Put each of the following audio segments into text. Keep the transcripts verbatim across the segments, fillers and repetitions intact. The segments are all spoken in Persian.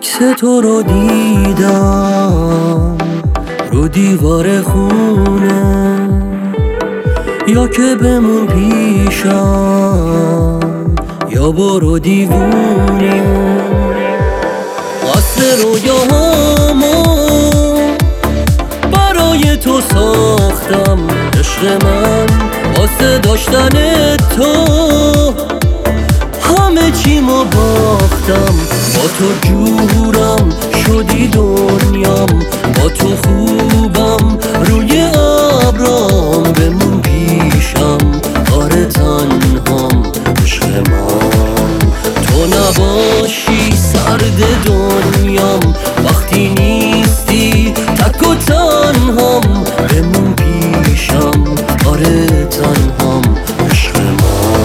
عکس تو رو دیدم رو دیوار خونه، یا که بمون پیشم یا برو دیوونه. قصد رویاهامو برای تو ساختم عشق من، واسه داشتن تو همه چیمو باختم. با تو جورم شدی دنیام، با تو خوبم روی ابرام، بمون پیشم آره تنهام عشق من. تو نباشی سرد دنیام، وقتی نیستی تک و تنهام، بمون پیشم آره تنهام عشق من.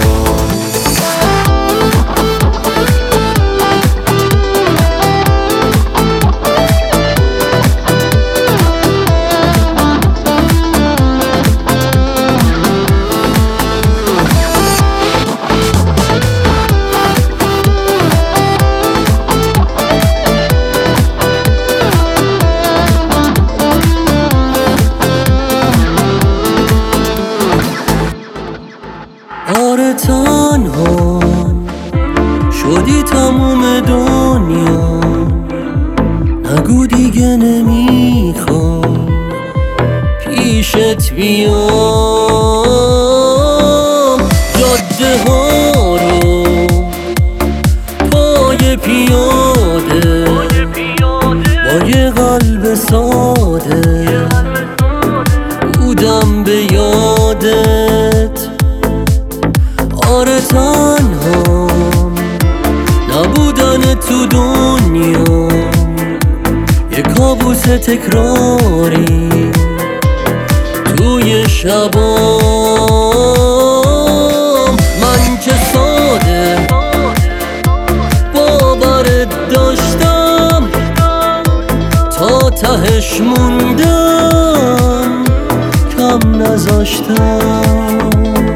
آره تنها شدی تموم دنیا، نگو دیگه نمیخوام پیشت بیام. جاده ها رو پای پیاده با یه قلب ساده بودم به یادت. آره تنهام نبودن تو دنیا، یه کابوس تکراری توی شبام. من که ساده باورت داشتم، تا تهش موندم کم نذاشتم.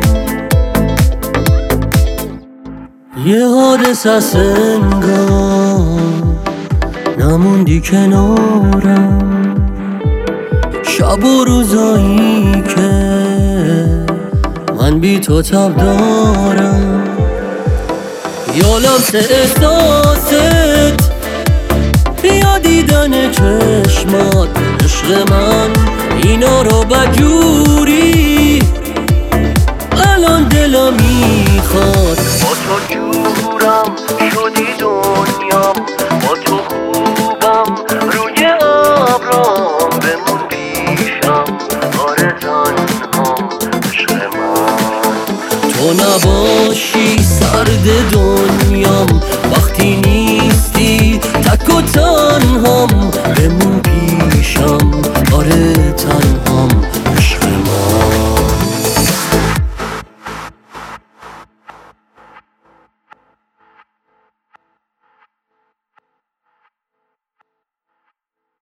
یه حادثه است انگار نموندی کنارم، شب و روزایی که من بی تو تب دارم. یا لمس احساست یا دیدن چشمات عشق من، اینا رو بجوری الان دلم میخواد. با تو جورم شدی دنیام، با تو خوبم روی ابرام، بمون پیشم آره تنهام عشق من. تو نباشی سرد دنیام، وقتی نیستی تک و تنهام،